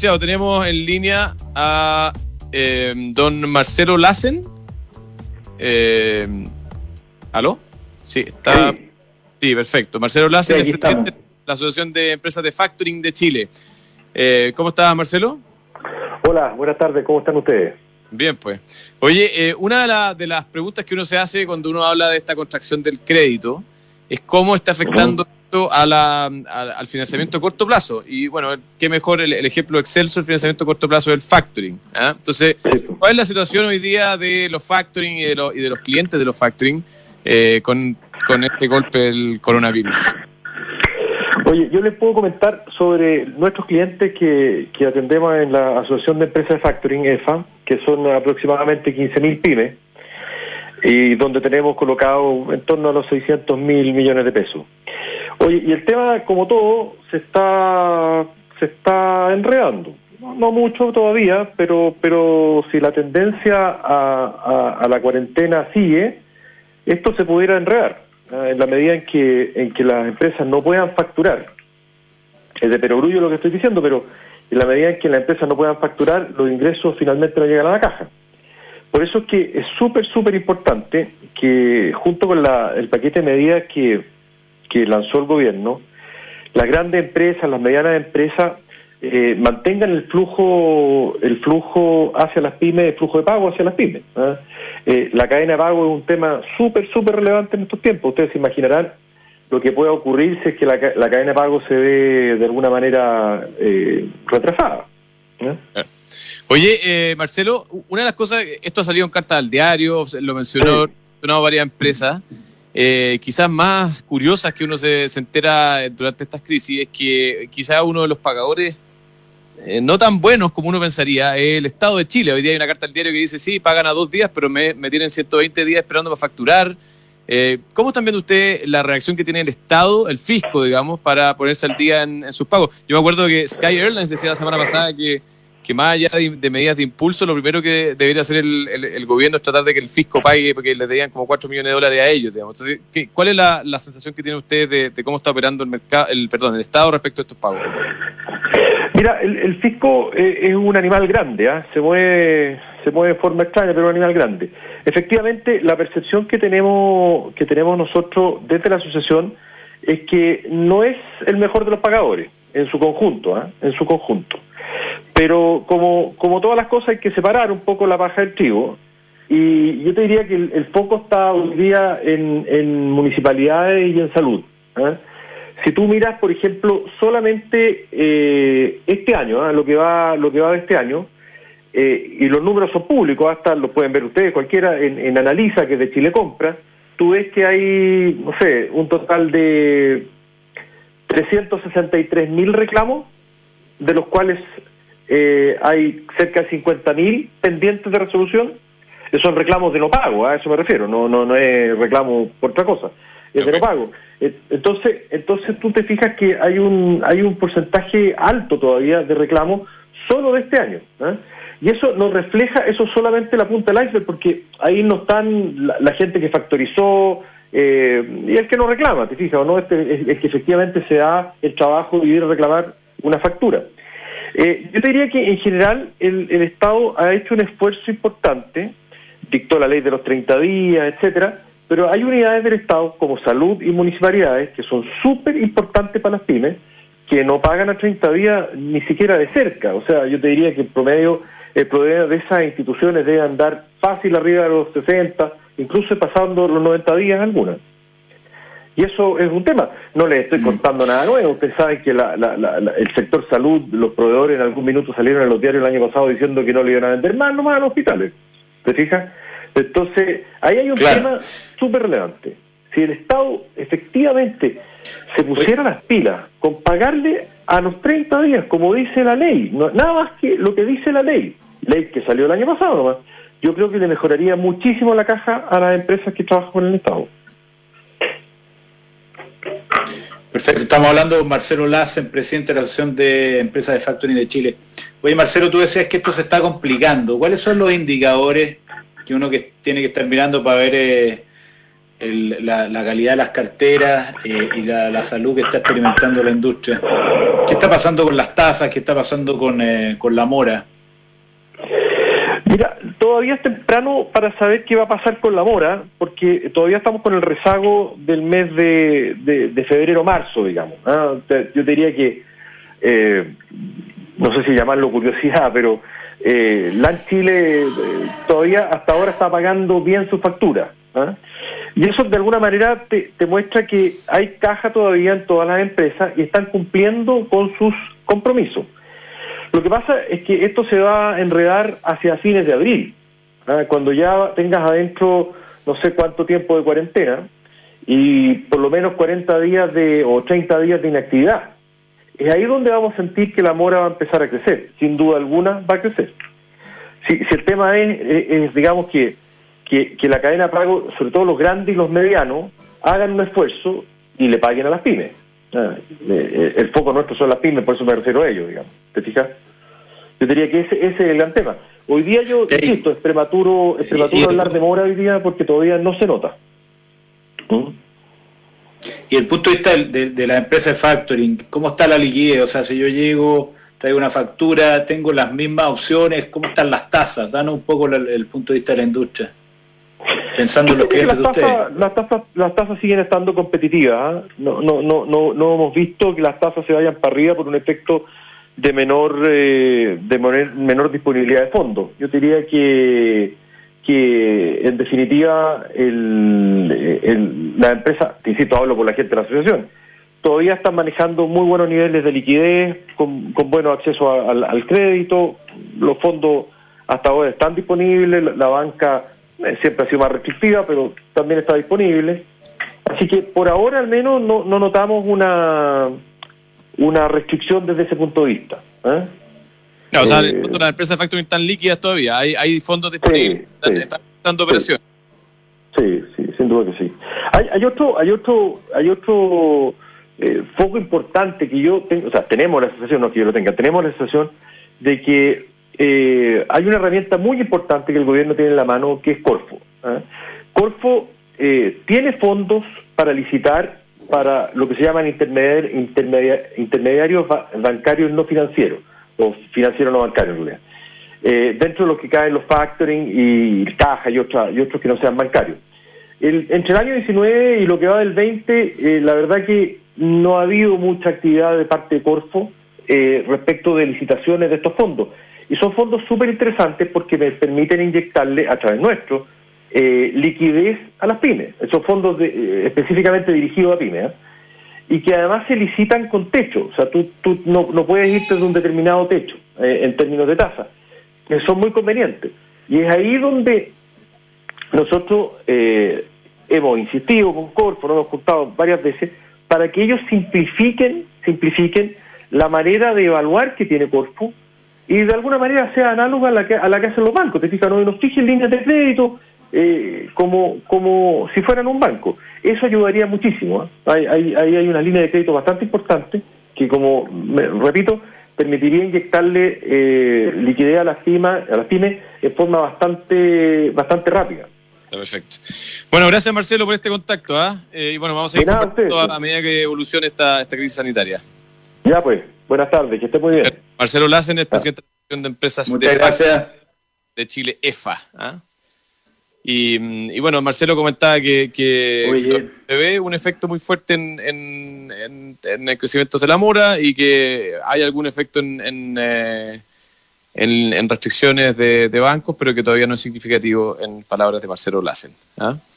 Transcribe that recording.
licenciado, tenemos en línea a don Marcelo Lassen. ¿Aló? Sí, está. Sí, perfecto. Marcelo Lassen, sí, es presidente de la Asociación de Empresas de Factoring de Chile. ¿Cómo estás, Marcelo? Hola, buenas tardes, ¿cómo están ustedes? Bien, pues. Oye, una de las preguntas que uno se hace cuando uno habla de esta contracción del crédito es cómo está afectando esto al financiamiento a corto plazo. Y bueno, qué mejor el ejemplo excelso del financiamiento a corto plazo del factoring. ¿Ah? Entonces, ¿cuál es la situación hoy día de los factoring y de los clientes de los factoring con este golpe del coronavirus? Oye, yo les puedo comentar sobre nuestros clientes que atendemos en la Asociación de Empresas de Factoring, EFA, que son aproximadamente 15.000 pymes, y donde tenemos colocado en torno a los 600.000 millones de pesos. Oye, y el tema, como todo, se está enredando. No mucho todavía, pero si la tendencia a la cuarentena sigue, esto se pudiera enredar. En la medida en que las empresas no puedan facturar. Es de perogrullo lo que estoy diciendo, pero en la medida en que las empresas no puedan facturar, los ingresos finalmente no llegan a la caja. Por eso es que es súper importante que, junto con el paquete de medidas que lanzó el gobierno, las grandes empresas, las medianas empresas, mantengan el flujo hacia las pymes, el flujo de pago hacia las pymes. La cadena de pago es un tema súper relevante en estos tiempos. Ustedes se imaginarán lo que puede ocurrir si es que la cadena de pago se ve de alguna manera retrasada. Oye, Marcelo, una de las cosas, esto ha salido en carta al diario, lo mencionó varias empresas, quizás más curiosas que uno se entera durante estas crisis, es que quizás uno de los pagadores no tan buenos como uno pensaría es el Estado de Chile. Hoy día hay una carta al diario que dice, sí, pagan a 2 días, pero me tienen 120 días esperando para facturar. ¿Cómo están viendo ustedes la reacción que tiene el Estado, el fisco, digamos, para ponerse al día en sus pagos? Yo me acuerdo que Sky Airlines decía la semana pasada que más allá de medidas de impulso, lo primero que debería hacer el gobierno es tratar de que el fisco pague, porque le debían como $4 millones a ellos, digamos. Entonces, ¿cuál es la sensación que tienen ustedes de cómo está operando el Estado respecto a estos pagos? Mira, el fisco es un animal grande, se mueve de forma extraña, pero es un animal grande. Efectivamente, la percepción que tenemos nosotros desde la asociación es que no es el mejor de los pagadores en su conjunto, Pero como todas las cosas hay que separar un poco la paja del trigo, y yo te diría que el foco está hoy día en municipalidades y en salud. Si tú miras, por ejemplo, solamente este año, lo que va de este año, y los números son públicos, hasta los pueden ver ustedes, cualquiera, en Analiza, que es de Chile Compra, tú ves que hay, no sé, un total de 363.000 reclamos, de los cuales hay cerca de 50.000 pendientes de resolución. Esos son reclamos de no pago, a eso me refiero, no es reclamo por otra cosa, es de no pago. Entonces tú te fijas que hay un porcentaje alto todavía de reclamos solo de este año. Y eso nos refleja, eso es solamente la punta del iceberg, porque ahí no están la gente que factorizó y el que no reclama, te fijas, o no, es que efectivamente se da el trabajo de ir a reclamar una factura. Yo te diría que en general el Estado ha hecho un esfuerzo importante, dictó la ley de los 30 días, etcétera, pero hay unidades del Estado como salud y municipalidades que son súper importantes para las pymes, que no pagan a 30 días ni siquiera de cerca. O sea, yo te diría que el promedio de esas instituciones debe andar fácil arriba de los 60, incluso pasando los 90 días algunas. Y eso es un tema. No les estoy contando nada nuevo. Ustedes saben que el sector salud, los proveedores en algún minuto salieron en los diarios el año pasado diciendo que no le iban a vender nomás a los hospitales. ¿Te fijas? Entonces, ahí hay un tema súper relevante. Si el Estado efectivamente se pusiera las pilas con pagarle a los 30 días, como dice la ley, nada más que lo que dice la ley que salió el año pasado nomás, yo creo que le mejoraría muchísimo la caja a las empresas que trabajan con el Estado. Perfecto, estamos hablando con Marcelo Lassen, presidente de la Asociación de Empresas de Factoring de Chile. Oye, Marcelo, tú decías que esto se está complicando. ¿Cuáles son los indicadores que uno que tiene que estar mirando para ver la calidad de las carteras y la salud que está experimentando la industria. ¿Qué está pasando con las tasas? ¿Qué está pasando con la mora? Mira, todavía es temprano para saber qué va a pasar con la mora, porque todavía estamos con el rezago del mes de febrero-marzo, digamos. Yo diría que, no sé si llamarlo curiosidad, pero LAN Chile todavía hasta ahora está pagando bien su factura. Y eso de alguna manera te muestra que hay caja todavía en todas las empresas y están cumpliendo con sus compromisos. Lo que pasa es que esto se va a enredar hacia fines de abril, cuando ya tengas adentro no sé cuánto tiempo de cuarentena y por lo menos 40 días o 30 días de inactividad. Es ahí donde vamos a sentir que la mora va a empezar a crecer, sin duda alguna va a crecer. Si el tema es digamos que la cadena de pago, sobre todo los grandes y los medianos, hagan un esfuerzo y le paguen a las pymes. El foco nuestro son las pymes, por eso me refiero a ellos, digamos. ¿Te fijas? Yo diría que ese es el gran tema. Hoy día yo, insisto, es prematuro hablar de mora hoy día porque todavía no se nota. Y el punto de vista de la empresa de factoring, ¿cómo está la liquidez? O sea, si yo llego, traigo una factura, tengo las mismas opciones, ¿cómo están las tasas? Danos un poco el punto de vista de la industria. Pensando en los clientes de ustedes. Las tasas siguen estando competitivas. No hemos visto que las tasas se vayan para arriba por un efecto de menor disponibilidad de fondos. Yo diría que en definitiva la empresa, te insisto, hablo por la gente de la asociación, todavía están manejando muy buenos niveles de liquidez, con buenos acceso al crédito, los fondos hasta ahora están disponibles, la banca siempre ha sido más restrictiva, pero también está disponible. Así que por ahora al menos no notamos una restricción desde ese punto de vista. No, o sea, las empresas de factoring están líquidas todavía, hay fondos disponibles, están dando operaciones. Sí, sin duda que sí. Hay otro foco importante que yo tengo, o sea, tenemos la sensación, no que yo lo tenga, tenemos la sensación de que hay una herramienta muy importante que el gobierno tiene en la mano, que es Corfo. Corfo tiene fondos para licitar para lo que se llaman intermediarios bancarios no financieros, o financieros no bancarios en realidad. Dentro de lo que caen los factoring y caja y otros que no sean bancarios. Entre el año 19 y lo que va del 20, la verdad que no ha habido mucha actividad de parte de Corfo respecto de licitaciones de estos fondos. Y son fondos súper interesantes porque me permiten inyectarle a través nuestro liquidez a las pymes. Esos fondos específicamente dirigidos a pymes, y que además se licitan con techo. O sea, tú no puedes irte de un determinado techo en términos de tasa, que son muy convenientes. Y es ahí donde nosotros hemos insistido con Corfo, nos hemos juntado varias veces, para que ellos simplifiquen la manera de evaluar que tiene Corfo y de alguna manera sea análoga a la que hacen los bancos. Te fijas, no nos fijen líneas de crédito como si fueran un banco. Eso ayudaría muchísimo. Ahí hay una línea de crédito bastante importante que, como repito, permitiría inyectarle liquidez a las pymes en forma bastante rápida. Perfecto. Bueno, gracias Marcelo por este contacto. Y bueno, vamos a seguir compartiendo a medida que evolucione esta crisis sanitaria. Ya pues, buenas tardes, que esté muy bien. Marcelo Lassen, el presidente de la Asociación de Empresas de Chile, EFA. Y bueno, Marcelo comentaba que se ve un efecto muy fuerte en el crecimiento de la mora y que hay algún efecto en restricciones de bancos, pero que todavía no es significativo en palabras de Marcelo Lassen.